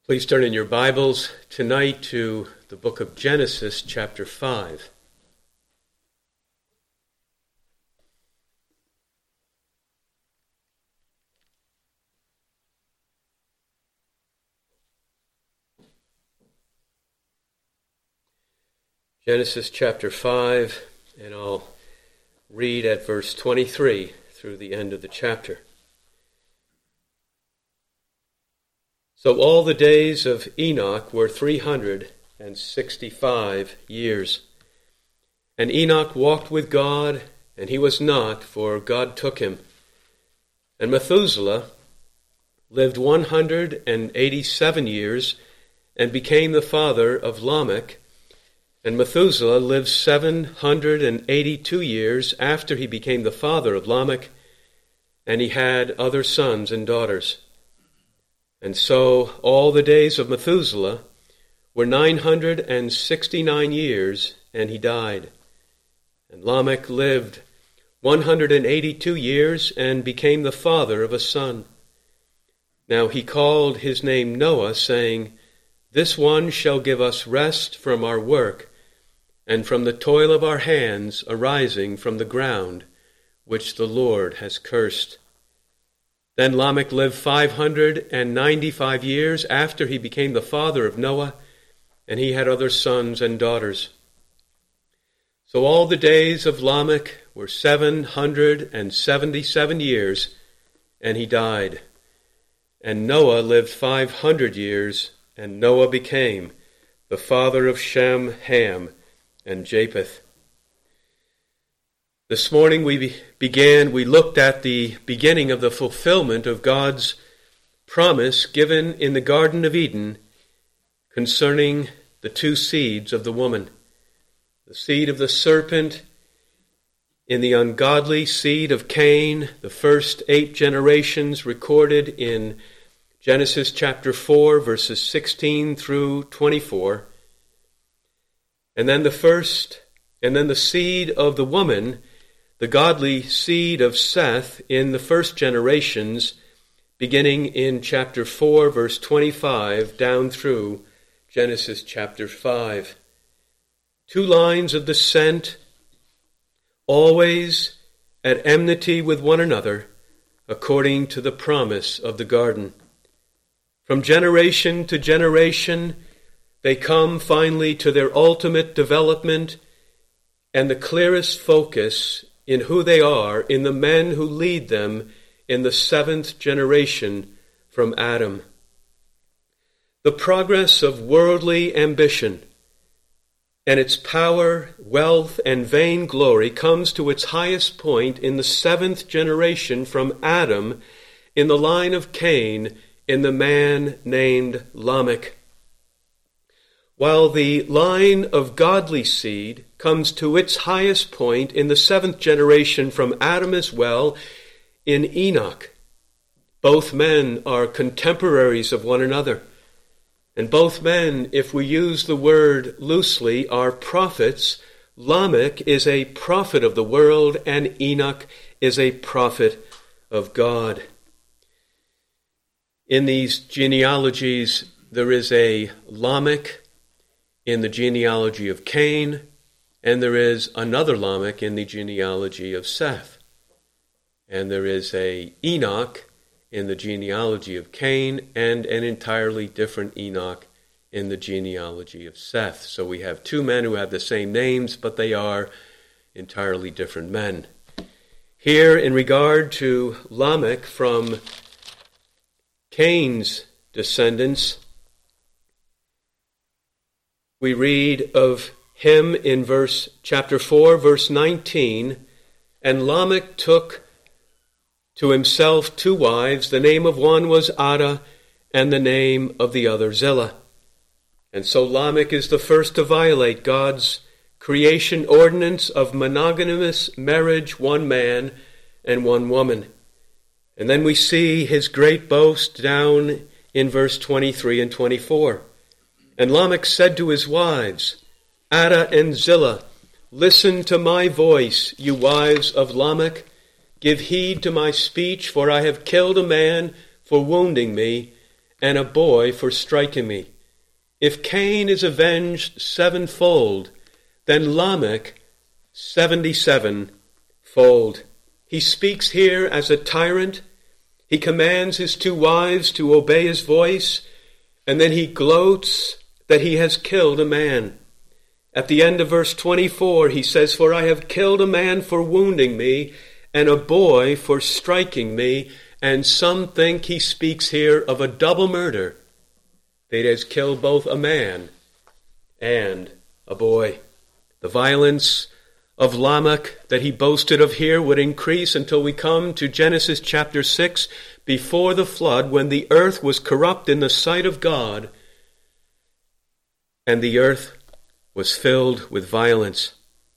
Please turn in your Bibles tonight to the book of Genesis, chapter 5. Genesis chapter 5, and I'll read at verse 23 through the end of the chapter. So all the days of Enoch were 365 years. And Enoch walked with God, and he was not, for God took him. And Methuselah lived 187 years, and became the father of Lamech. And Methuselah lived 782 years after he became the father of Lamech, and he had other sons and daughters. And so all the days of Methuselah were 969 years, and he died. And Lamech lived 182 years, and became the father of a son. Now he called his name Noah, saying, "This one shall give us rest from our work, and from the toil of our hands arising from the ground, which the Lord has cursed." Then Lamech lived 595 years after he became the father of Noah, and he had other sons and daughters. So all the days of Lamech were 777 years, and he died. And Noah lived 500 years, and Noah became the father of Shem, Ham, and Japheth. This morning we looked at the beginning of the fulfillment of God's promise given in the Garden of Eden concerning the two seeds of the woman. The seed of the serpent in the ungodly seed of Cain, the first 8 generations recorded in Genesis chapter 4, verses 16 through 24. And then the seed of the woman, the godly seed of Seth in the first generations, beginning in chapter 4, verse 25, down through Genesis chapter 5. 2 lines of descent, always at enmity with one another, according to the promise of the garden. From generation to generation, they come finally to their ultimate development and the clearest focus in who they are in the men who lead them in the 7th generation from Adam. The progress of worldly ambition and its power, wealth, and vain glory comes to its highest point in the 7th generation from Adam in the line of Cain in the man named Lamech. While the line of godly seed comes to its highest point in the 7th generation from Adam as well in Enoch. Both men are contemporaries of one another. And both men, if we use the word loosely, are prophets. Lamech is a prophet of the world, and Enoch is a prophet of God. In these genealogies, there is a Lamech in the genealogy of Cain, and there is another Lamech in the genealogy of Seth. And there is a Enoch in the genealogy of Cain, and an entirely different Enoch in the genealogy of Seth. So we have 2 men who have the same names, but they are entirely different men. Here, in regard to Lamech from Cain's descendants, we read of him in chapter 4, verse 19, "And Lamech took to himself 2 wives. The name of one was Adah, and the name of the other Zillah." And so Lamech is the first to violate God's creation ordinance of monogamous marriage, 1 man and 1 woman. And then we see his great boast down in verse 23 and 24. "And Lamech said to his wives, Adah and Zillah, listen to my voice, you wives of Lamech. Give heed to my speech, for I have killed a man for wounding me, and a boy for striking me. If Cain is avenged sevenfold, then Lamech 77-fold. He speaks here as a tyrant. He commands his two wives to obey his voice, and then he gloats that he has killed a man. At the end of verse 24, he says, "For I have killed a man for wounding me, and a boy for striking me." And some think he speaks here of a double murder. That he has killed both a man and a boy. The violence of Lamech that he boasted of here would increase until we come to Genesis chapter 6, before the flood, when the earth was corrupt in the sight of God, and the earth was filled with violence.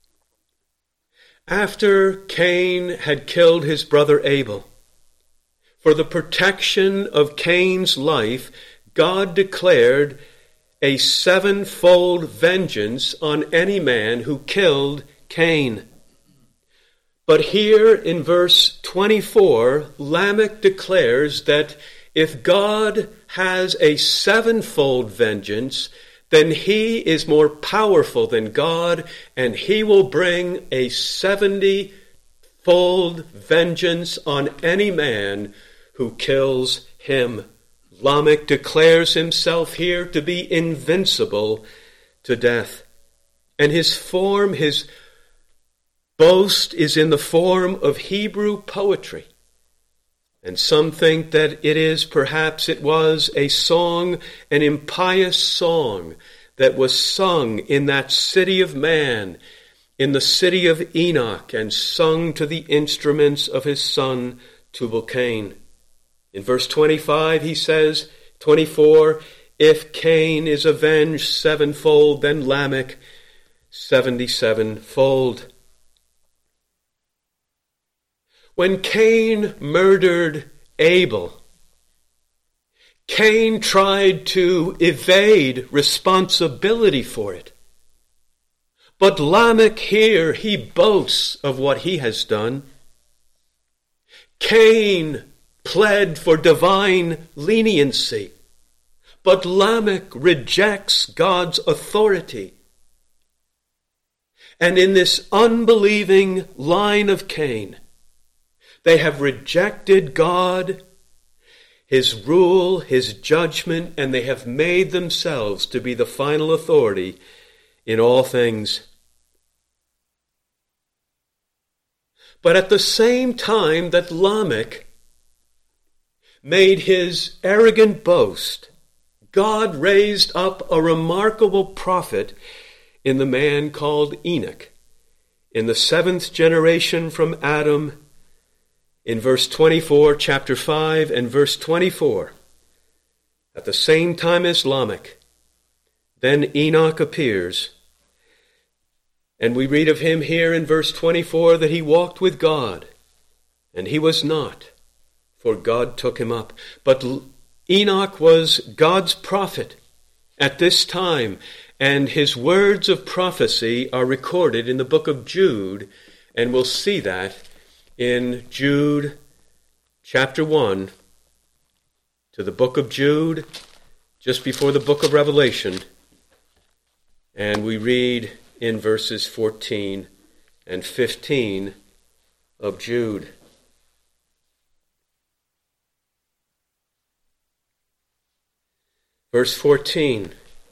After Cain had killed his brother Abel, for the protection of Cain's life, God declared a sevenfold vengeance on any man who killed Cain. But here in verse 24, Lamech declares that if God has a sevenfold vengeance, then he is more powerful than God, and he will bring a 70-fold vengeance on any man who kills him. Lamech declares himself here to be invincible to death. And his boast is in the form of Hebrew poetry. And some think that it was a song, an impious song that was sung in that city of man, in the city of Enoch, and sung to the instruments of his son Tubal-Cain. In verse 25 he says, 24, if Cain is avenged sevenfold, then Lamech 77-fold. When Cain murdered Abel, Cain tried to evade responsibility for it. But Lamech here, he boasts of what he has done. Cain pled for divine leniency, but Lamech rejects God's authority. And in this unbelieving line of Cain, they have rejected God, his rule, his judgment, and they have made themselves to be the final authority in all things. But at the same time that Lamech made his arrogant boast, God raised up a remarkable prophet in the man called Enoch, in the seventh generation from Adam, in verse 24, chapter 5, and verse 24. At the same time as Lamech, then Enoch appears, and we read of him here in verse 24 that he walked with God, and he was not, for God took him up. But Enoch was God's prophet at this time, and his words of prophecy are recorded in the book of Jude, and we'll see that in Jude chapter 1 to the book of Jude, just before the book of Revelation, and we read in verses 14 and 15 of Jude. Verse 14.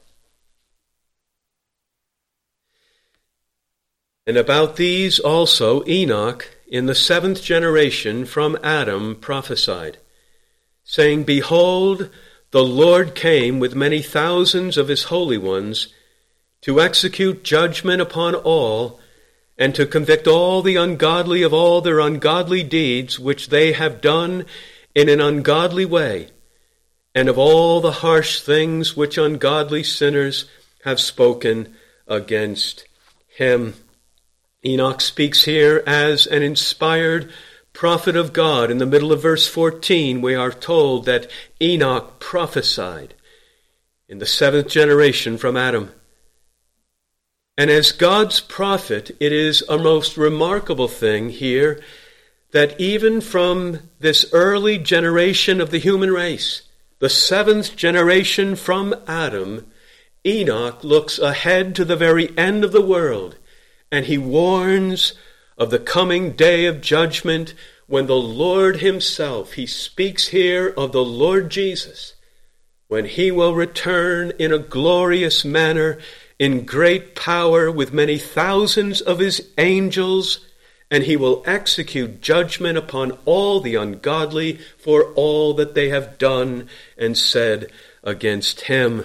And about these also Enoch in the seventh generation from Adam prophesied, saying, Behold, the Lord came with many thousands of his holy ones to execute judgment upon all, and to convict all the ungodly of all their ungodly deeds which they have done in an ungodly way, and of all the harsh things which ungodly sinners have spoken against him. Enoch speaks here as an inspired prophet of God. In the middle of verse 14, we are told that Enoch prophesied in the seventh generation from Adam. And as God's prophet, it is a most remarkable thing here that even from this early generation of the human race, the seventh generation from Adam, Enoch looks ahead to the very end of the world, and he warns of the coming day of judgment when the Lord himself, he speaks here of the Lord Jesus, when he will return in a glorious manner, in great power with many thousands of his angels, and he will execute judgment upon all the ungodly for all that they have done and said against him.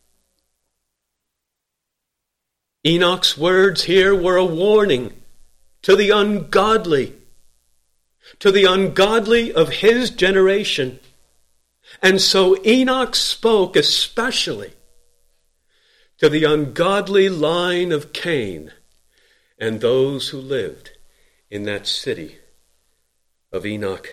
Enoch's words here were a warning to the ungodly of his generation. And so Enoch spoke especially to the ungodly line of Cain and those who lived in that city of Enoch.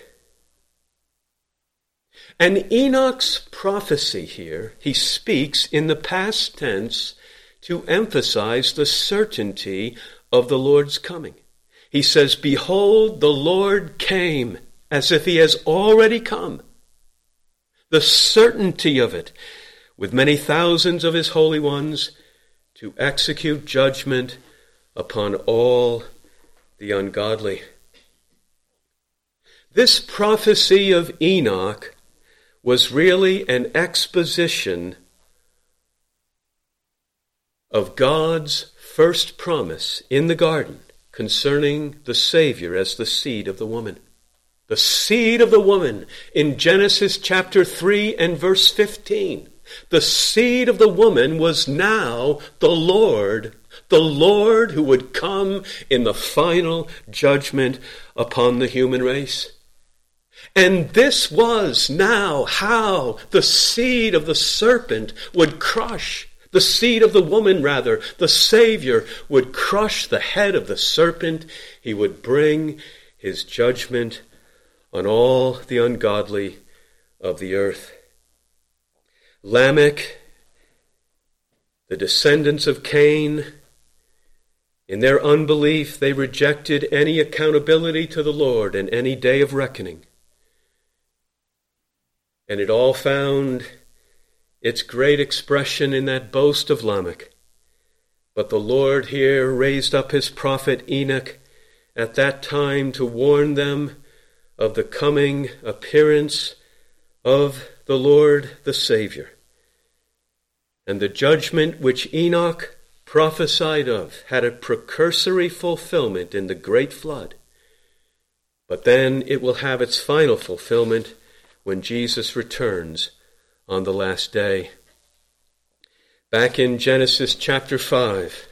And Enoch's prophecy here, he speaks in the past tense to emphasize the certainty of the Lord's coming. He says, "Behold, the Lord came," as if he has already come. The certainty of it, with many thousands of his holy ones, to execute judgment upon all the ungodly. This prophecy of Enoch was really an exposition of God's first promise in the garden concerning the Savior as the seed of the woman. The seed of the woman in Genesis chapter 3 and verse 15. The seed of the woman was now the Lord who would come in the final judgment upon the human race. And this was now how the seed of the serpent would crush, the seed of the woman rather, the Savior would crush the head of the serpent. He would bring his judgment on all the ungodly of the earth. Lamech, the descendants of Cain, in their unbelief, they rejected any accountability to the Lord and any day of reckoning. And it all found its great expression in that boast of Lamech. But the Lord here raised up his prophet Enoch at that time to warn them of the coming appearance of the Lord the Savior. And the judgment which Enoch prophesied of had a precursory fulfillment in the great flood. But then it will have its final fulfillment when Jesus returns on the last day. Back in Genesis chapter 5.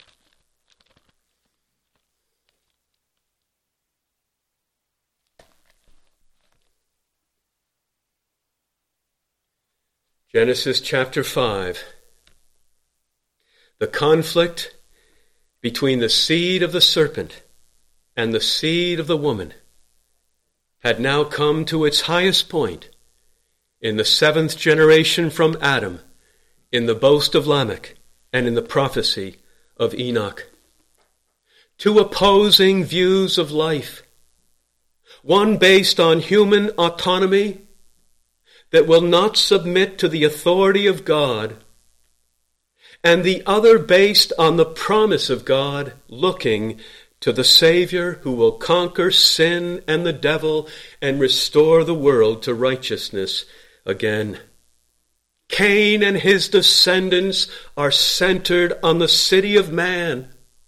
Genesis chapter 5. The conflict between the seed of the serpent and the seed of the woman had now come to its highest point in the seventh generation from Adam, in the boast of Lamech, and in the prophecy of Enoch. Two opposing views of life, one based on human autonomy that will not submit to the authority of God, and the other based on the promise of God, looking to the Savior who will conquer sin and the devil and restore the world to righteousness again. Cain and his descendants are centered on the city of man.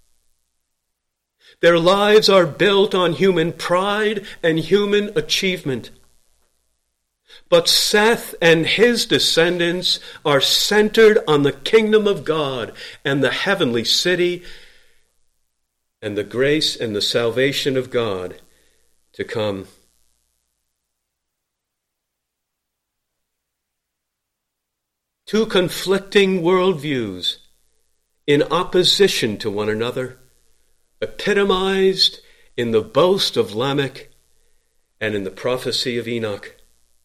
Their lives are built on human pride and human achievement. But Seth and his descendants are centered on the kingdom of God and the heavenly city and the grace and the salvation of God to come. Two conflicting worldviews in opposition to one another, epitomized in the boast of Lamech and in the prophecy of Enoch.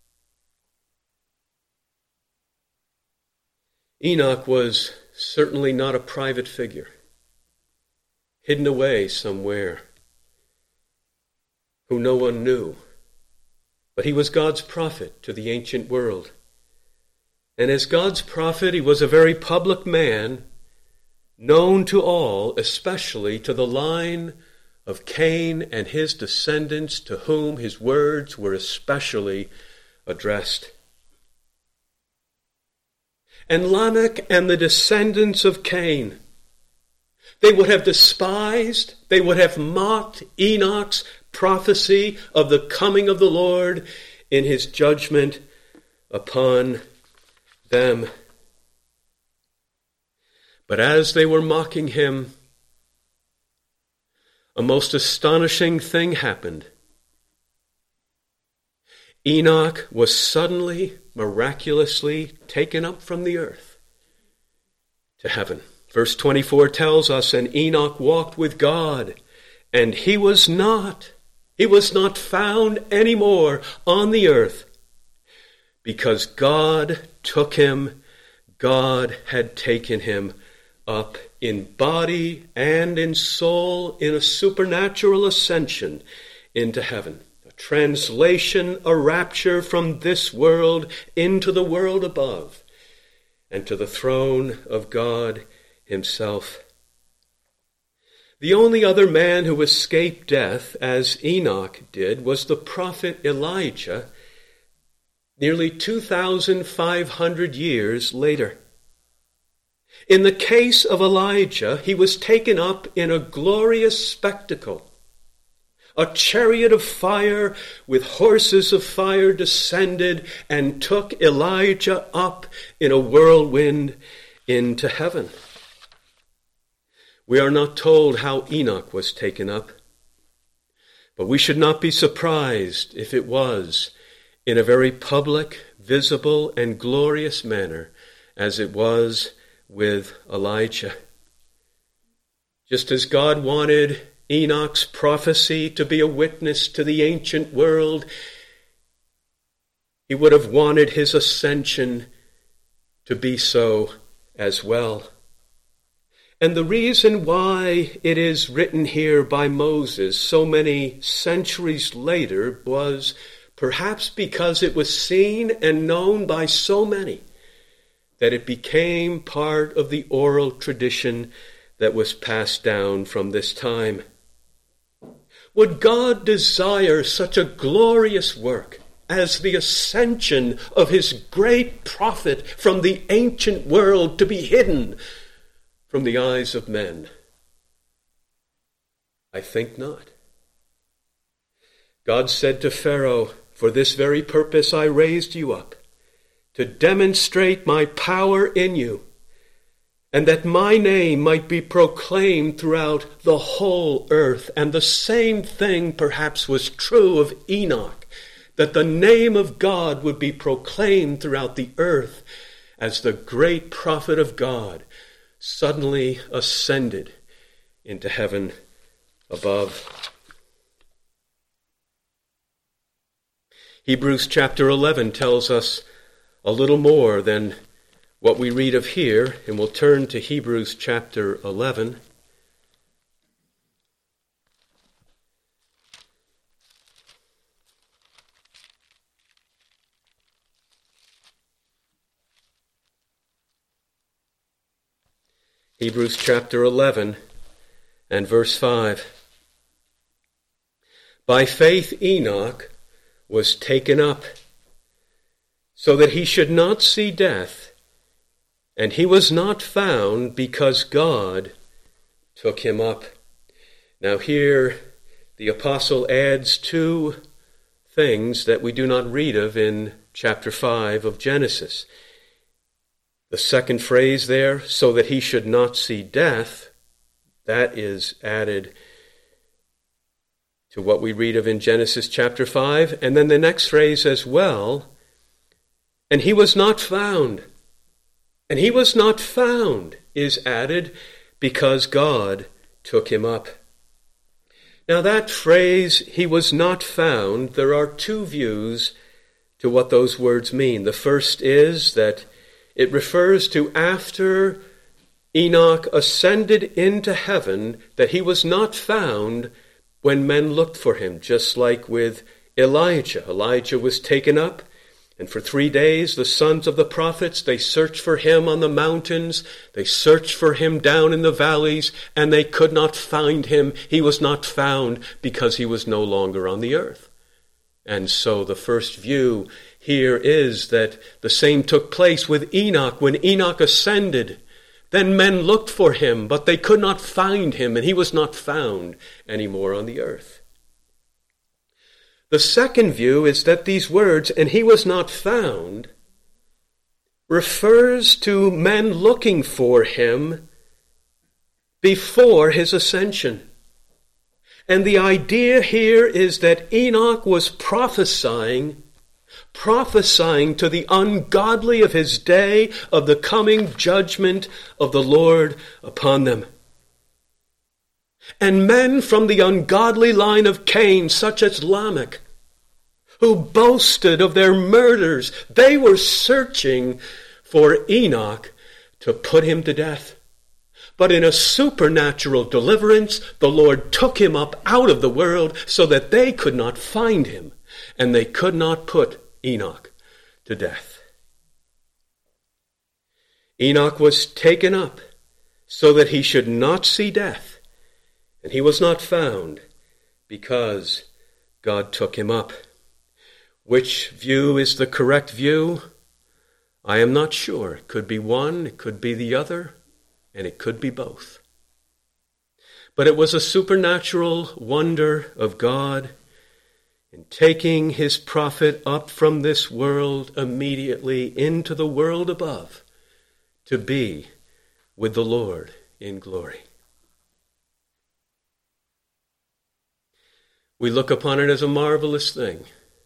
Enoch was certainly not a private figure, hidden away somewhere, who no one knew. But he was God's prophet to the ancient world. And as God's prophet, he was a very public man, known to all, especially to the line of Cain and his descendants, to whom his words were especially addressed. And Lamech and the descendants of Cain, they would have despised, they would have mocked Enoch's prophecy of the coming of the Lord in his judgment upon them. But as they were mocking him, a most astonishing thing happened. Enoch was suddenly, miraculously taken up from the earth to heaven. Verse 24 tells us, and Enoch walked with God, and he was not found anymore on the earth, because God took him. God had taken him up in body and in soul in a supernatural ascension into heaven. A translation, a rapture from this world into the world above and to the throne of God himself. The only other man who escaped death, as Enoch did, was the prophet Elijah, nearly 2,500 years later. In the case of Elijah, he was taken up in a glorious spectacle. A chariot of fire with horses of fire descended and took Elijah up in a whirlwind into heaven. We are not told how Enoch was taken up, but we should not be surprised if it was in a very public, visible, and glorious manner, as it was with Elijah. Just as God wanted Enoch's prophecy to be a witness to the ancient world, he would have wanted his ascension to be so as well. And the reason why it is written here by Moses so many centuries later was perhaps because it was seen and known by so many that it became part of the oral tradition that was passed down from this time. Would God desire such a glorious work as the ascension of his great prophet from the ancient world to be hidden from the eyes of men? I think not. God said to Pharaoh, "For this very purpose I raised you up, to demonstrate my power in you, and that my name might be proclaimed throughout the whole earth." And the same thing perhaps was true of Enoch, that the name of God would be proclaimed throughout the earth as the great prophet of God suddenly ascended into heaven above. Hebrews chapter 11 tells us a little more than what we read of here, and we'll turn to Hebrews chapter 11. Hebrews chapter 11 and verse 5. By faith Enoch was taken up, so that he should not see death, and he was not found, because God took him up. Now here the apostle adds two things that we do not read of in chapter 5 of Genesis. The second phrase there, so that he should not see death, that is added to what we read of in Genesis chapter 5. And then the next phrase as well, and he was not found. And he was not found is added because God took him up. Now that phrase, he was not found, there are two views to what those words mean. The first is that it refers to after Enoch ascended into heaven, that he was not found when men looked for him, just like with Elijah. Elijah was taken up, And for 3 days, the sons of the prophets, they searched for him on the mountains. They searched for him down in the valleys, and they could not find him. He was not found because he was no longer on the earth. And so the first view here is that the same took place with Enoch. When Enoch ascended, then men looked for him, but they could not find him, and he was not found anymore on the earth. The second view is that these words, "and he was not found," refers to men looking for him before his ascension. And the idea here is that Enoch was prophesying to the ungodly of his day of the coming judgment of the Lord upon them. And men from the ungodly line of Cain, such as Lamech, who boasted of their murders, they were searching for Enoch to put him to death. But in a supernatural deliverance, the Lord took him up out of the world so that they could not find him, and they could not put Enoch to death. Enoch was taken up so that he should not see death, and he was not found because God took him up. Which view is the correct view? I am not sure. It could be one, it could be the other, and it could be both. But it was a supernatural wonder of God in taking his prophet up from this world immediately into the world above to be with the Lord in glory. We look upon it as a marvelous thing.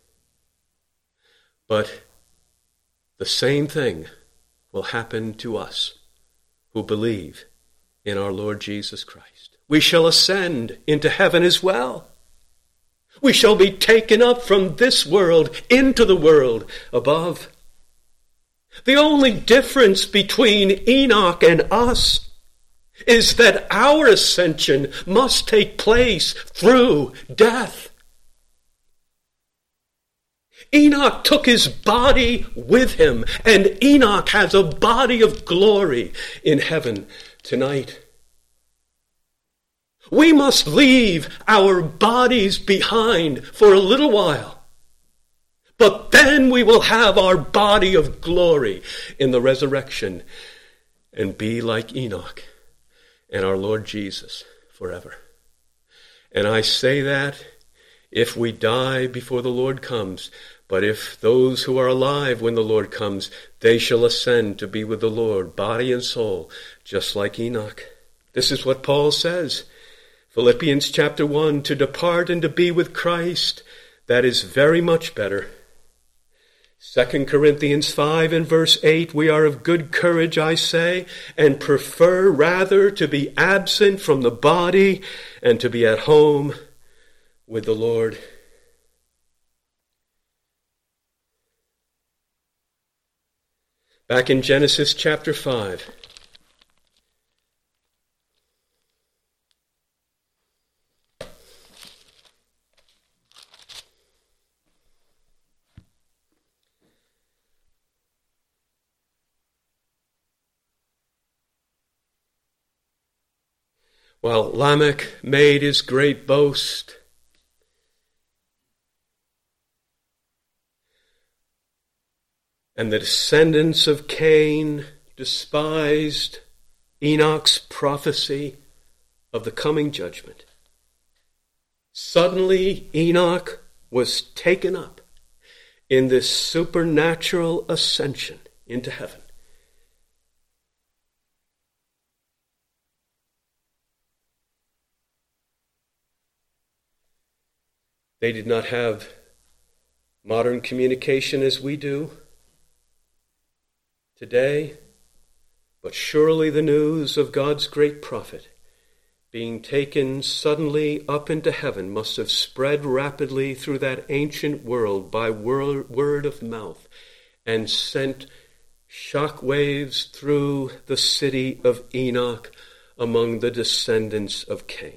But the same thing will happen to us who believe in our Lord Jesus Christ. We shall ascend into heaven as well. We shall be taken up from this world into the world above. The only difference between Enoch and us is that our ascension must take place through death. Enoch took his body with him, and Enoch has a body of glory in heaven tonight. We must leave our bodies behind for a little while, but then we will have our body of glory in the resurrection and be like Enoch and our Lord Jesus forever. And I say that if we die before the Lord comes, but if those who are alive when the Lord comes, they shall ascend to be with the Lord, body and soul, just like Enoch. This is what Paul says. Philippians chapter 1, to depart and to be with Christ, that is very much better. 2 Corinthians 5 and verse 8, we are of good courage, I say, and prefer rather to be absent from the body and to be at home with the Lord. Back in Genesis chapter 5. While Lamech made his great boast, and the descendants of Cain despised Enoch's prophecy of the coming judgment, suddenly Enoch was taken up in this supernatural ascension into heaven. They did not have modern communication as we do today, but surely the news of God's great prophet being taken suddenly up into heaven must have spread rapidly through that ancient world by word of mouth and sent shock waves through the city of Enoch among the descendants of Cain.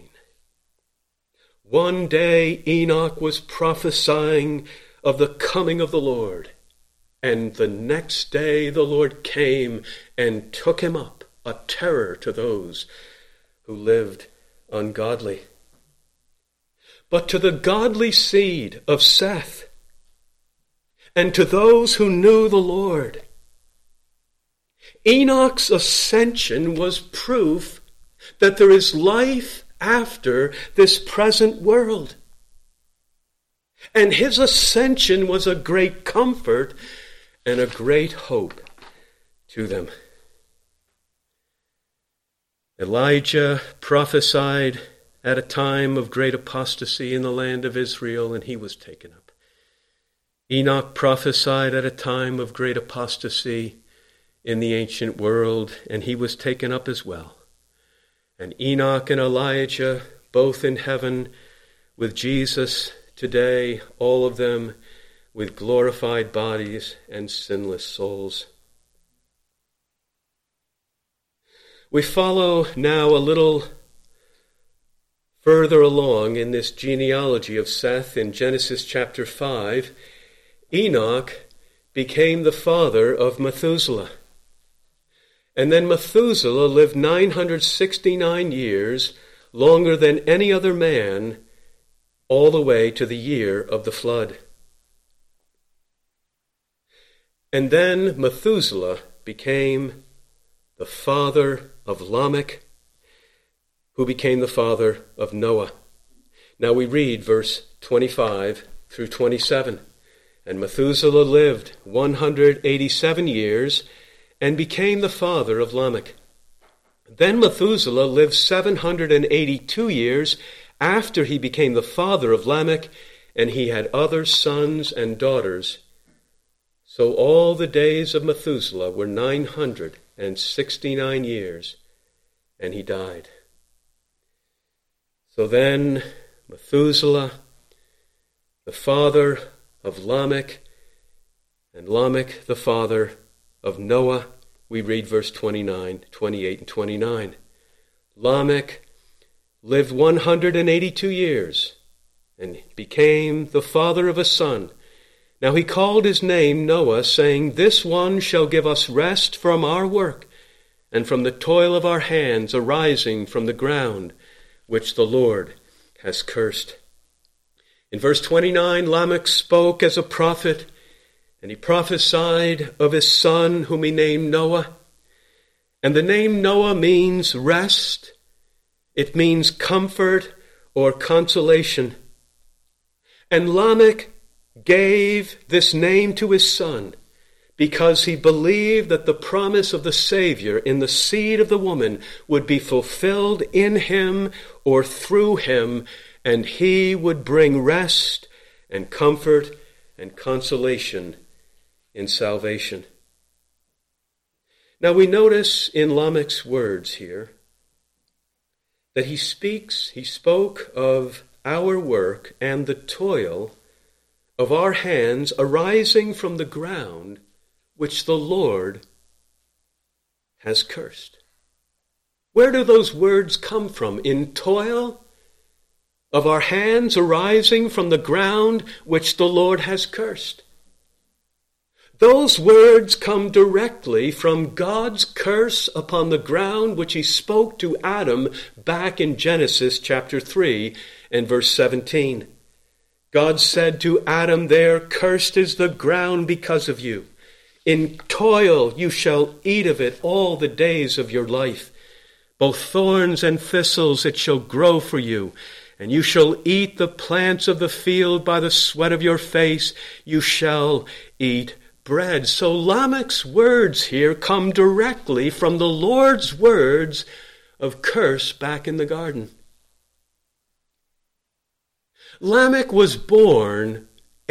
One day Enoch was prophesying of the coming of the Lord, And the next day the Lord came and took him up, a terror to those who lived ungodly. But to the godly seed of Seth, and to those who knew the Lord, Enoch's ascension was proof that there is life after this present world. And his ascension was a great comfort and a great hope to them. Elijah prophesied at a time of great apostasy in the land of Israel, and he was taken up. Enoch prophesied at a time of great apostasy in the ancient world, and he was taken up as well. And Enoch and Elijah, both in heaven with Jesus today, all of them with glorified bodies and sinless souls. We follow now a little further along in this genealogy of Seth in Genesis chapter 5. Enoch became the father of Methuselah. And then Methuselah lived 969 years, longer than any other man, all the way to the year of the flood. And then Methuselah became the father of Lamech, who became the father of Noah. Now we read verse 25 through 27. And Methuselah lived 187 years and became the father of Lamech. Then Methuselah lived 782 years after he became the father of Lamech, and he had other sons and daughters. So all the days of Methuselah were 969 years, and he died. So then Methuselah, the father of Lamech, and Lamech, the father of Noah, we read verse 29, 28, and 29. Lamech lived 182 years and became the father of a son. Now he called his name Noah, saying, "This one shall give us rest from our work and from the toil of our hands arising from the ground, which the Lord has cursed." In verse 29, Lamech spoke as a prophet, and he prophesied of his son, whom he named Noah. And the name Noah means rest. It means comfort or consolation. And Lamech gave this name to his son because he believed that the promise of the Savior in the seed of the woman would be fulfilled in him or through him, and he would bring rest and comfort and consolation in salvation. Now we notice in Lamech's words here that he spoke of our work and the toil of our hands arising from the ground which the Lord has cursed. Where do those words come from? In toil of our hands arising from the ground which the Lord has cursed. Those words come directly from God's curse upon the ground which he spoke to Adam back in Genesis chapter 3 and verse 17. God said to Adam there, "Cursed is the ground because of you. In toil you shall eat of it all the days of your life. Both thorns and thistles it shall grow for you, and you shall eat the plants of the field by the sweat of your face. You shall eat bread." So Lamech's words here come directly from the Lord's words of curse back in the garden. Lamech was born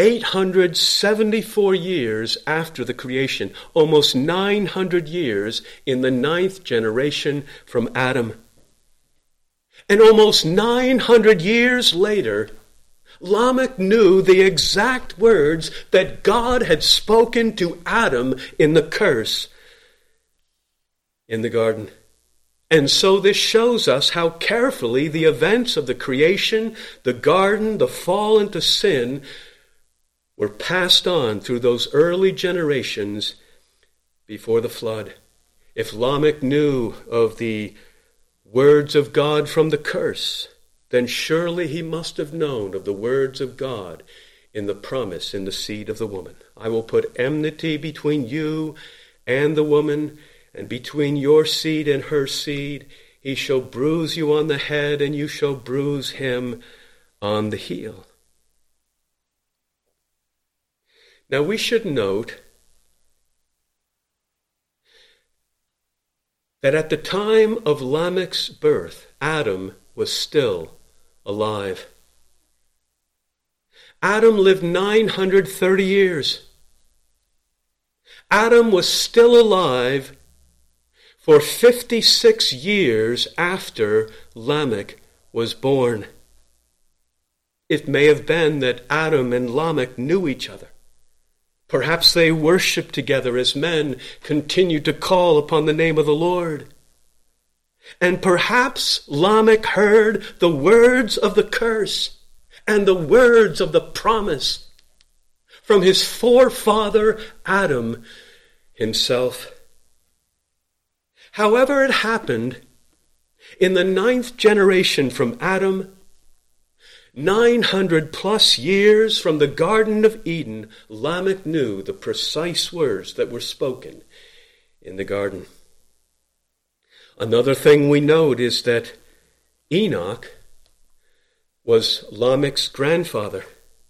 874 years after the creation, almost 900 years in the 9th generation from Adam. And almost 900 years later, Lamech knew the exact words that God had spoken to Adam in the curse in the garden. And so this shows us how carefully the events of the creation, the garden, the fall into sin were passed on through those early generations before the flood. If Lamech knew of the words of God from the curse, then surely he must have known of the words of God in the promise in the seed of the woman. I will put enmity between you and the woman, and between your seed and her seed. He shall bruise you on the head, and you shall bruise him on the heel. Now we should note that at the time of Lamech's birth, Adam was still alive. Adam lived 930 years. Adam was still alive for 56 years after Lamech was born. It may have been that Adam and Lamech knew each other. Perhaps they worshiped together as men continued to call upon the name of the Lord. And perhaps Lamech heard the words of the curse and the words of the promise from his forefather Adam himself. However it happened, in the 9th generation from Adam, 900 plus years from the Garden of Eden, Lamech knew the precise words that were spoken in the garden. Another thing we note is that Enoch was Lamech's grandfather.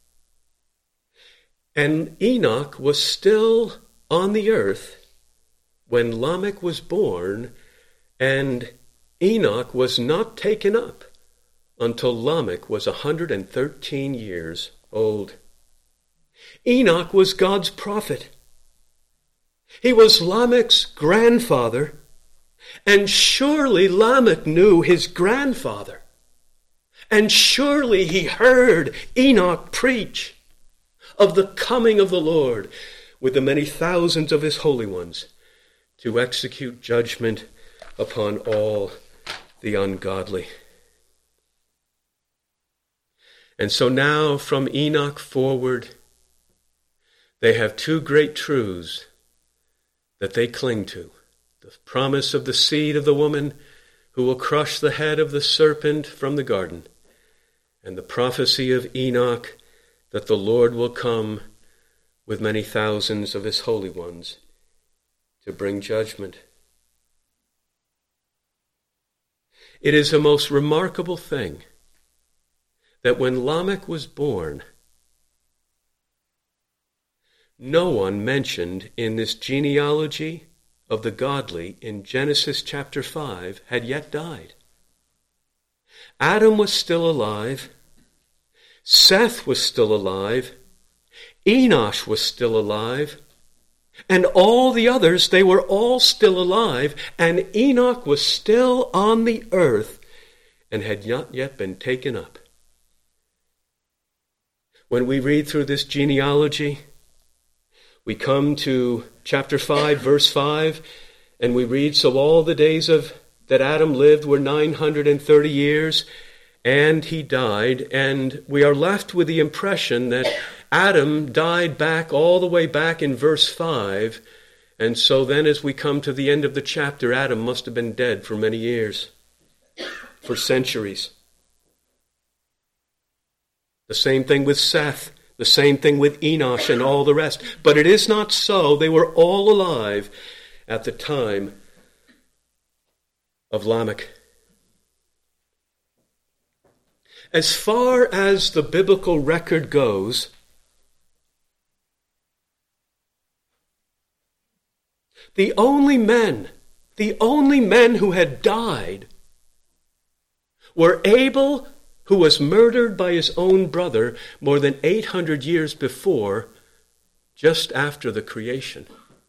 And Enoch was still on the earth when Lamech was born, and Enoch was not taken up until Lamech was 113 years old. Enoch was God's prophet. He was Lamech's grandfather, and surely Lamech knew his grandfather. And surely he heard Enoch preach of the coming of the Lord with the many thousands of his holy ones to execute judgment upon all the ungodly. And so now from Enoch forward, they have two great truths that they cling to. The promise of the seed of the woman who will crush the head of the serpent from the garden, and the prophecy of Enoch that the Lord will come with many thousands of his holy ones to bring judgment. It is a most remarkable thing that when Lamech was born, no one mentioned in this genealogy of the godly in Genesis chapter 5 had yet died. Adam was still alive. Seth was still alive. Enosh was still alive. And all the others, they were all still alive. And Enoch was still on the earth and had not yet been taken up. When we read through this genealogy, we come to chapter 5, verse 5, and we read, so all the days that Adam lived were 930 years, and he died. And we are left with the impression that Adam died all the way back in verse 5. And so then as we come to the end of the chapter, Adam must have been dead for many years, for centuries. The same thing with Seth, the same thing with Enosh and all the rest. But it is not so. They were all alive at the time of Lamech. As far as the biblical record goes, the only men who had died were Abel, who was murdered by his own brother more than 800 years before, just after the creation,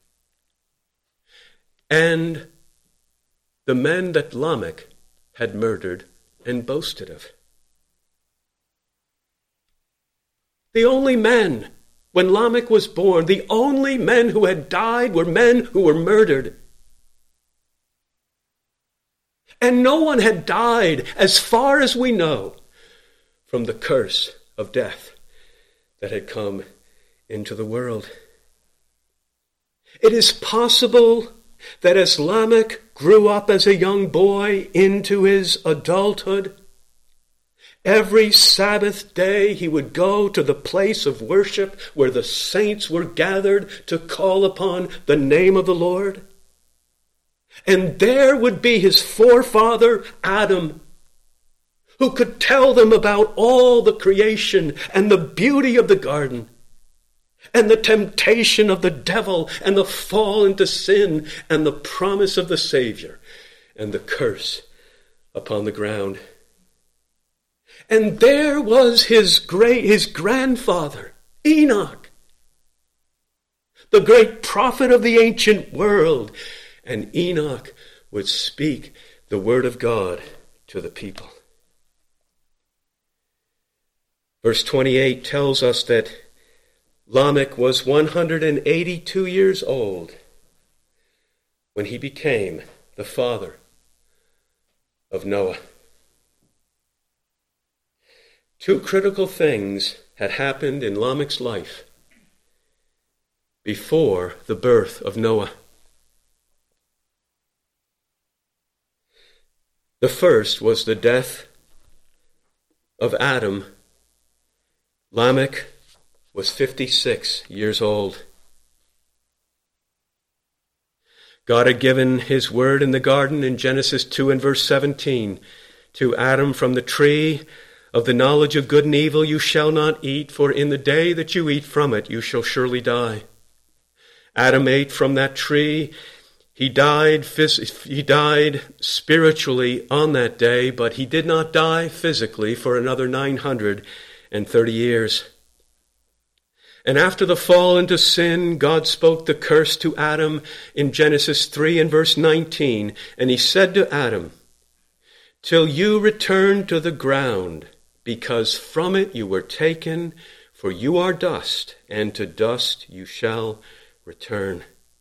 and the men that Lamech had murdered and boasted of. The only men, when Lamech was born, the only men who had died were men who were murdered. And no one had died, as far as we know, from the curse of death that had come into the world. It is possible that as Lamech grew up as a young boy into his adulthood, every Sabbath day he would go to the place of worship where the saints were gathered to call upon the name of the Lord. And there would be his forefather Adam, who could tell them about all the creation and the beauty of the garden, and the temptation of the devil, and the fall into sin, and the promise of the Savior, and the curse upon the ground. And there was his grandfather, Enoch, the great prophet of the ancient world. And Enoch would speak the word of God to the people. Verse 28 tells us that Lamech was 182 years old when he became the father of Noah. Two critical things had happened in Lamech's life before the birth of Noah. The first was the death of Adam. Lamech was 56 years old. God had given his word in the garden in Genesis 2 and verse 17 to Adam, from the tree of the knowledge of good and evil you shall not eat, for in the day that you eat from it you shall surely die. Adam ate from that tree. He died spiritually on that day, but he did not die physically for another 930 years. And after the fall into sin, God spoke the curse to Adam in Genesis 3 and verse 19. And he said to Adam, "Till you return to the ground, because from it you were taken, for you are dust, and to dust you shall return."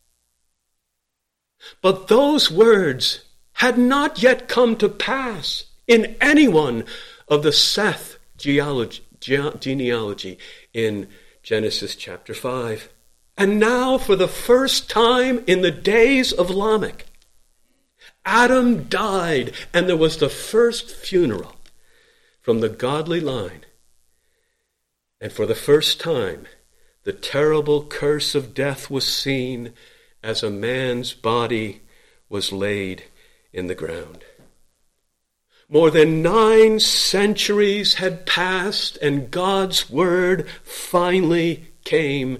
But those words had not yet come to pass in any one of the Seth genealogy in Genesis chapter 5. And now, for the first time in the days of Lamech, Adam died, and there was the first funeral from the godly line. And for the first time, the terrible curse of death was seen as a man's body was laid in the ground. More than 9 centuries had passed, and God's word finally came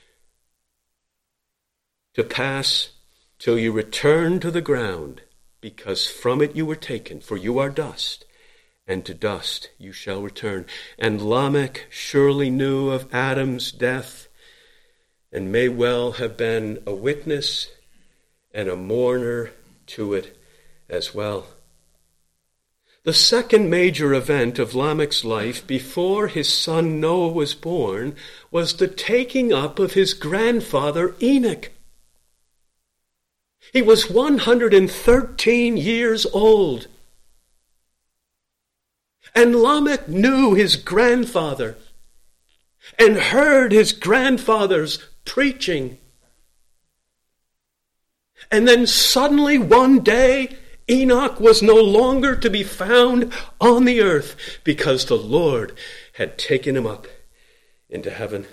to pass. "Till you return to the ground, because from it you were taken, for you are dust, and to dust you shall return." And Lamech surely knew of Adam's death, and may well have been a witness and a mourner to it as well. The second major event of Lamech's life before his son Noah was born was the taking up of his grandfather Enoch. He was 113 years old. And Lamech knew his grandfather and heard his grandfather's preaching. And then suddenly one day, Enoch was no longer to be found on the earth because the Lord had taken him up into heaven.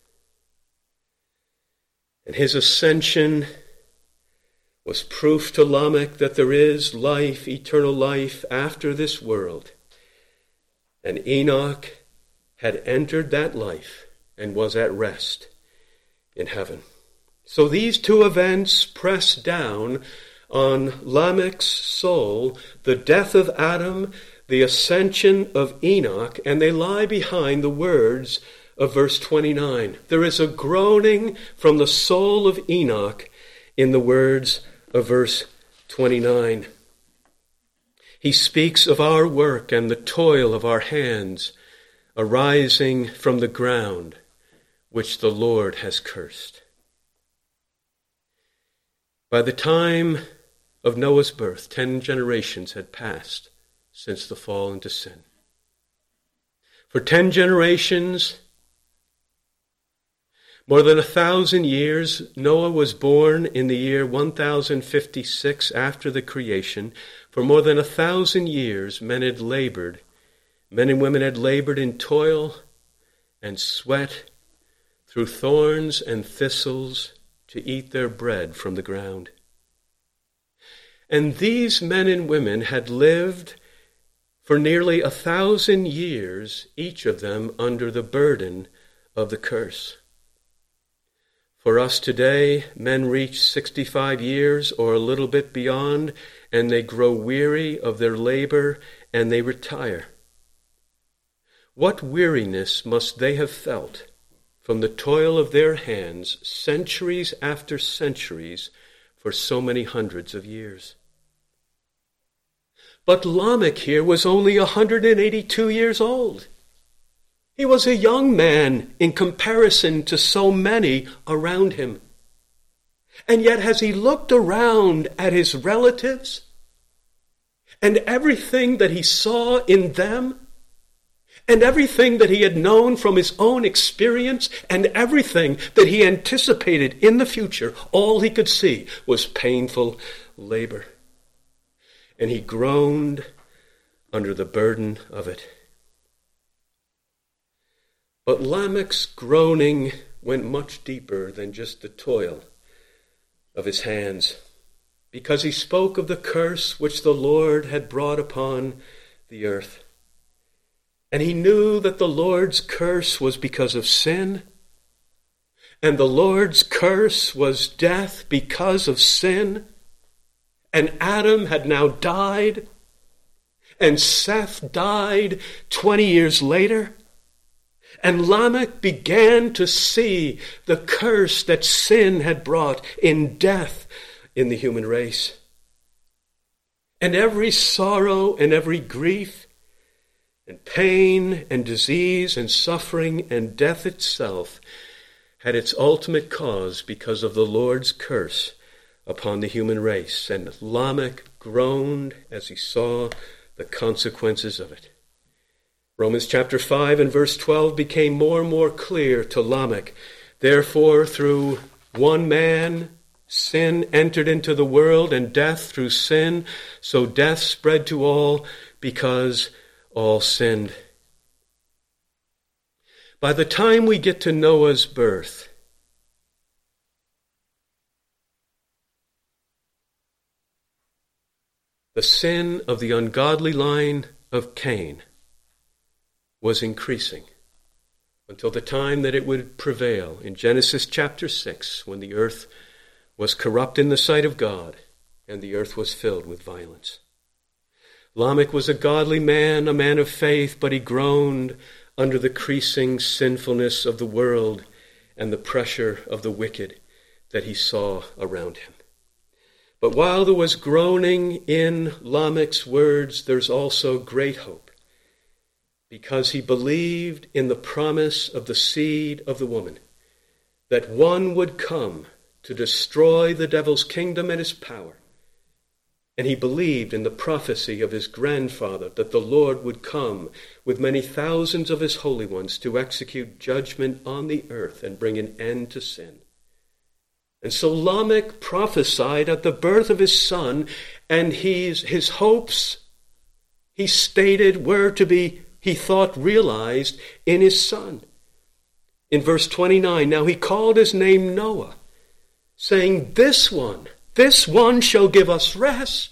And his ascension was proof to Lamech that there is life, eternal life, after this world. And Enoch had entered that life and was at rest in heaven. So these two events press down on Lamech's soul, the death of Adam, the ascension of Enoch, and they lie behind the words of verse 29. There is a groaning from the soul of Enoch in the words of verse 29. He speaks of our work and the toil of our hands arising from the ground which the Lord has cursed. By the time of Noah's birth, 10 generations had passed since the fall into sin. For 10 generations, More than 1,000 years, Noah was born in the year 1056 after the creation. For more than 1,000 years, men and women had labored in toil and sweat through thorns and thistles to eat their bread from the ground. And these men and women had lived for nearly 1,000 years, each of them under the burden of the curse. For us today, men reach 65 years or a little bit beyond, and they grow weary of their labor and they retire. What weariness must they have felt from the toil of their hands, centuries after centuries, for so many hundreds of years? But Lamech here was only 182 years old. He was a young man in comparison to so many around him. And yet as he looked around at his relatives and everything that he saw in them and everything that he had known from his own experience and everything that he anticipated in the future, all he could see was painful labor. And he groaned under the burden of it. But Lamech's groaning went much deeper than just the toil of his hands, because he spoke of the curse which the Lord had brought upon the earth. And he knew that the Lord's curse was because of sin, and the Lord's curse was death because of sin, and Adam had now died, and Seth died 20 years later. And Lamech began to see the curse that sin had brought in death in the human race. And every sorrow and every grief and pain and disease and suffering and death itself had its ultimate cause because of the Lord's curse upon the human race. And Lamech groaned as he saw the consequences of it. Romans chapter 5 and verse 12 became more and more clear to Lamech. Therefore, through one man, sin entered into the world, and death through sin. So death spread to all because all sinned. By the time we get to Noah's birth, the sin of the ungodly line of Cain was increasing until the time that it would prevail in Genesis chapter 6, when the earth was corrupt in the sight of God and the earth was filled with violence. Lamech was a godly man, a man of faith, but he groaned under the increasing sinfulness of the world and the pressure of the wicked that he saw around him. But while there was groaning in Lamech's words, there's also great hope, because he believed in the promise of the seed of the woman, that one would come to destroy the devil's kingdom and his power. And he believed in the prophecy of his grandfather that the Lord would come with many thousands of his holy ones to execute judgment on the earth and bring an end to sin. And so Lamech prophesied at the birth of his son, and his hopes, he stated, were to be, he thought, realized in his son. In verse 29, now he called his name Noah, saying, this one shall give us rest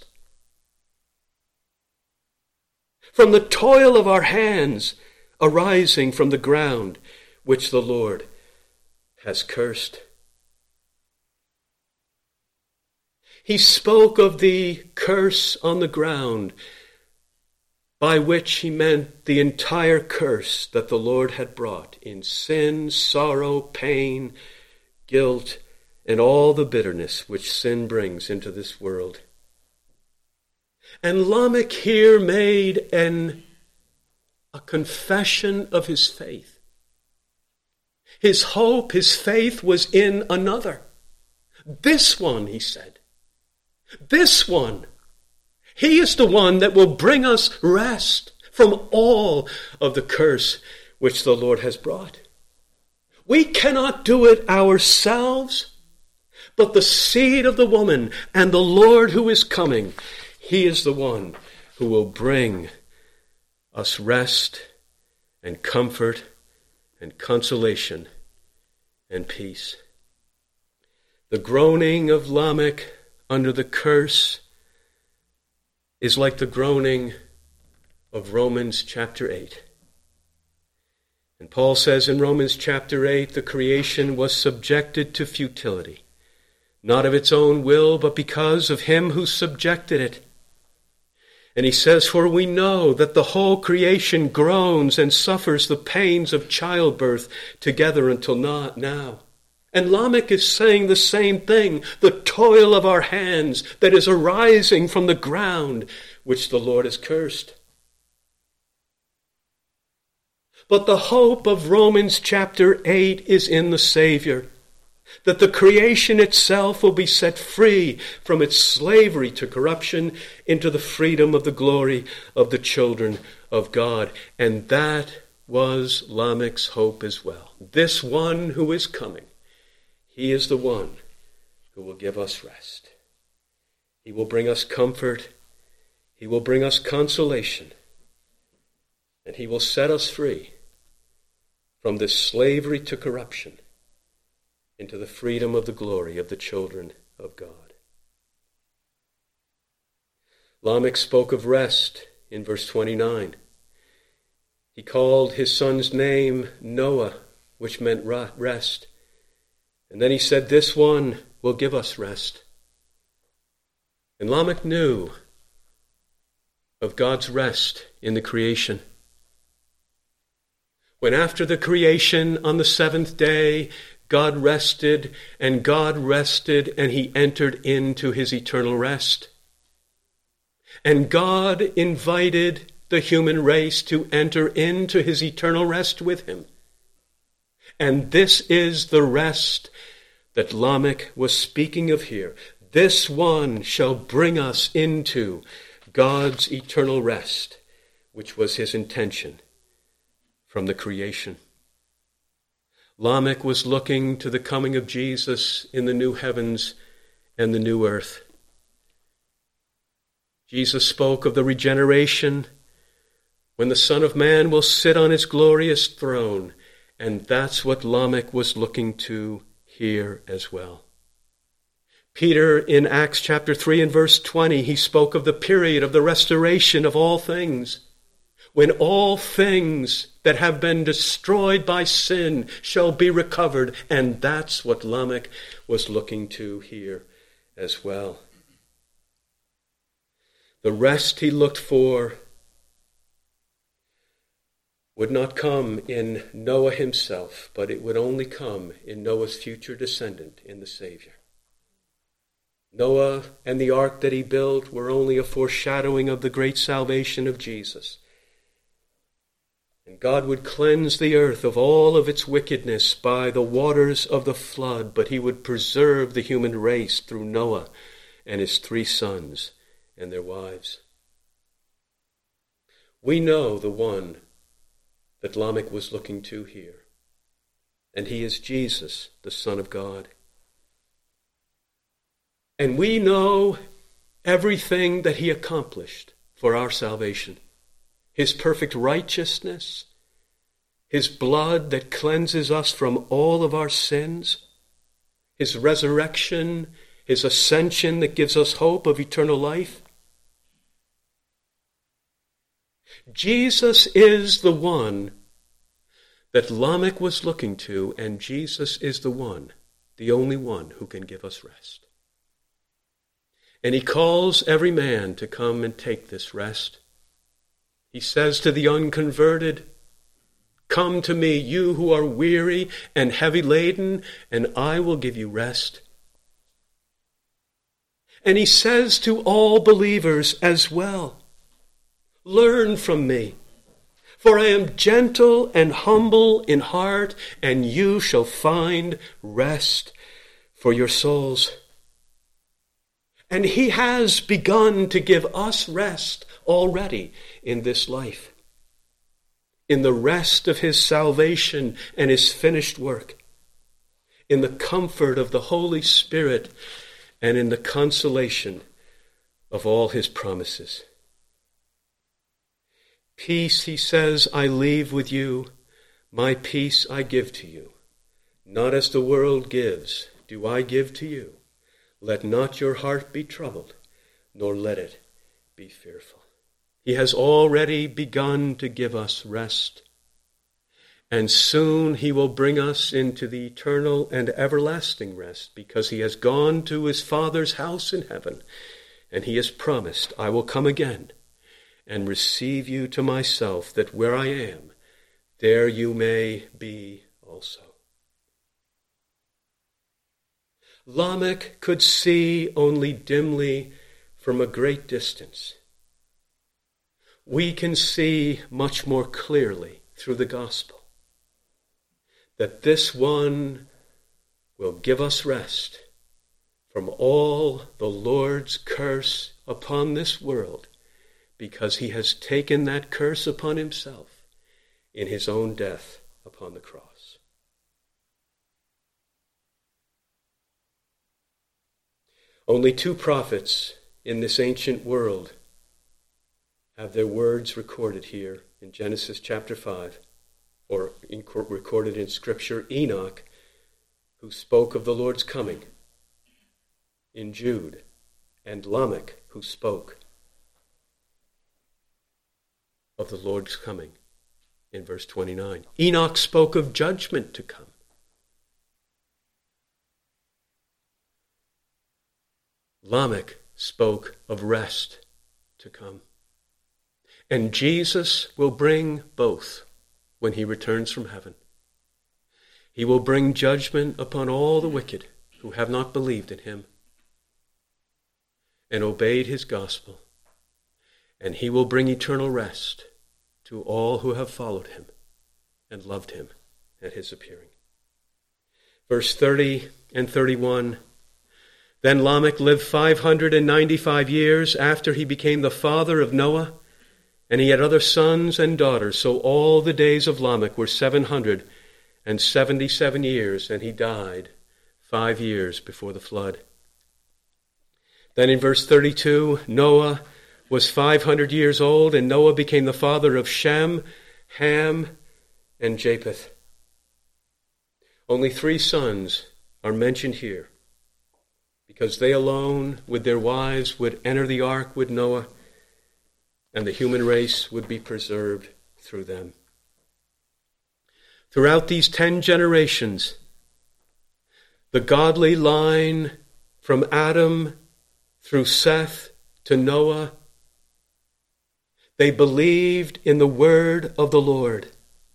from the toil of our hands arising from the ground which the Lord has cursed. He spoke of the curse on the ground, by which he meant the entire curse that the Lord had brought in sin, sorrow, pain, guilt, and all the bitterness which sin brings into this world. And Lamech here made a confession of his faith. His hope, his faith was in another. This one, he said. This one. He is the one that will bring us rest from all of the curse which the Lord has brought. We cannot do it ourselves, but the seed of the woman and the Lord who is coming, he is the one who will bring us rest and comfort and consolation and peace. The groaning of Lamech under the curse is like the groaning of Romans chapter 8. And Paul says in Romans chapter 8, the creation was subjected to futility, not of its own will, but because of him who subjected it. And he says, for we know that the whole creation groans and suffers the pains of childbirth together until now. And Lamech is saying the same thing, the toil of our hands that is arising from the ground, which the Lord has cursed. But the hope of Romans chapter 8 is in the Savior, that the creation itself will be set free from its slavery to corruption into the freedom of the glory of the children of God. And that was Lamech's hope as well. This one who is coming, he is the one who will give us rest. He will bring us comfort. He will bring us consolation. And he will set us free from this slavery to corruption into the freedom of the glory of the children of God. Lamech spoke of rest in verse 29. He called his son's name Noah, which meant rest. And then he said, this one will give us rest. And Lamech knew of God's rest in the creation. When after the creation on the seventh day, God rested, and he entered into his eternal rest. And God invited the human race to enter into his eternal rest with him. And this is the rest that Lamech was speaking of here. This one shall bring us into God's eternal rest, which was his intention from the creation. Lamech was looking to the coming of Jesus in the new heavens and the new earth. Jesus spoke of the regeneration when the Son of Man will sit on his glorious throne, and that's what Lamech was looking to here as well. Peter, in Acts chapter 3 and verse 20, he spoke of the period of the restoration of all things, when all things that have been destroyed by sin shall be recovered. And that's what Lamech was looking to here as well. The rest he looked for would not come in Noah himself, but it would only come in Noah's future descendant, in the Savior. Noah and the ark that he built were only a foreshadowing of the great salvation of Jesus. And God would cleanse the earth of all of its wickedness by the waters of the flood, but he would preserve the human race through Noah and his 3 sons and their wives. We know the one that Lamech was looking to here, and he is Jesus, the Son of God. And we know everything that he accomplished for our salvation. His perfect righteousness, his blood that cleanses us from all of our sins, his resurrection, his ascension that gives us hope of eternal life. Jesus is the one that Lamech was looking to, and Jesus is the one, the only one who can give us rest. And he calls every man to come and take this rest. He says to the unconverted, come to me, you who are weary and heavy laden, and I will give you rest. And he says to all believers as well, learn from me, for I am gentle and humble in heart, and you shall find rest for your souls. And he has begun to give us rest already in this life. in the rest of his salvation and his finished work, in the comfort of the Holy Spirit, and in the consolation of all his promises. Peace, he says, I leave with you. My peace I give to you. Not as the world gives, do I give to you. Let not your heart be troubled, nor let it be fearful. He has already begun to give us rest, and soon he will bring us into the eternal and everlasting rest, because he has gone to his Father's house in heaven, and he has promised, I will come again and receive you to myself, that where I am, there you may be also. Lamech could see only dimly from a great distance. We can see much more clearly through the gospel that this one will give us rest from all the Lord's curse upon this world, because he has taken that curse upon himself in his own death upon the cross. Only two prophets in this ancient world have their words recorded here in Genesis chapter 5, or recorded in Scripture. Enoch, who spoke of the Lord's coming in Jude, and Lamech, who spoke of the Lord's coming in verse 29. Enoch spoke of judgment to come. Lamech spoke of rest to come. And Jesus will bring both when he returns from heaven. He will bring judgment upon all the wicked who have not believed in him and obeyed his gospel. And he will bring eternal rest to all who have followed him and loved him at his appearing. Verse 30 and 31. Then Lamech lived 595 years after he became the father of Noah, and he had other sons and daughters. So all the days of Lamech were 777 years, and he died 5 years before the flood. Then in verse 32, Noah was 500 years old, and Noah became the father of Shem, Ham, and Japheth. Only 3 sons are mentioned here, because they alone, with their wives, would enter the ark with Noah, and the human race would be preserved through them. Throughout these 10 generations, the godly line from Adam through Seth to Noah, they believed in the word of the Lord.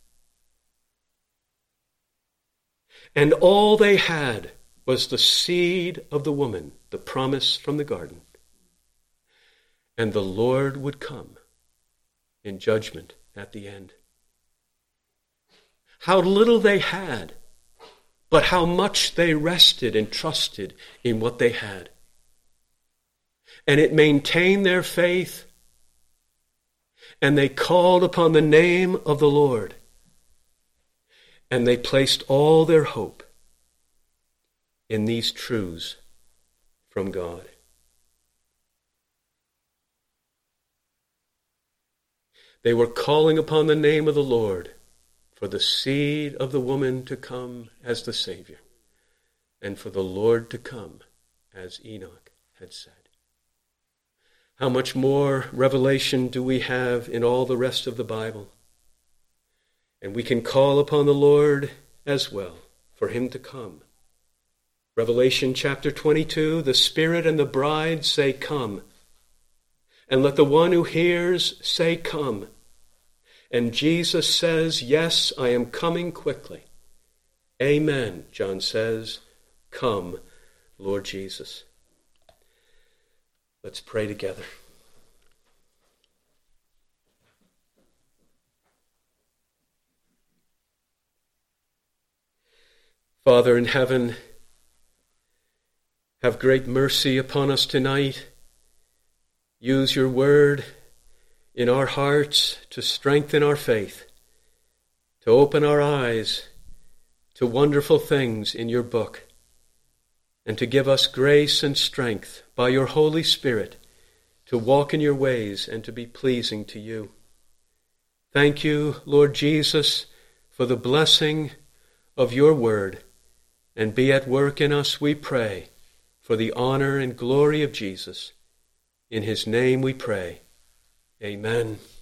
And all they had was the seed of the woman, the promise from the garden. And the Lord would come in judgment at the end. How little they had, but how much they rested and trusted in what they had. And it maintained their faith, and they called upon the name of the Lord, and they placed all their hope in these truths from God. They were calling upon the name of the Lord for the seed of the woman to come as the Savior, and for the Lord to come as Enoch had said. How much more revelation do we have in all the rest of the Bible? And we can call upon the Lord as well for him to come. Revelation chapter 22, the Spirit and the bride say, "Come." And let the one who hears say, "Come." And Jesus says, "Yes, I am coming quickly." Amen, John says. Come, Lord Jesus. Let's pray together. Father in heaven, have great mercy upon us tonight. Use your word in our hearts to strengthen our faith to open our eyes to wonderful things in your book, and to give us grace and strength by your Holy Spirit to walk in your ways and to be pleasing to you. Thank you, Lord Jesus, for the blessing of your word, and be at work in us, we pray, for the honor and glory of Jesus. In his name we pray. Amen.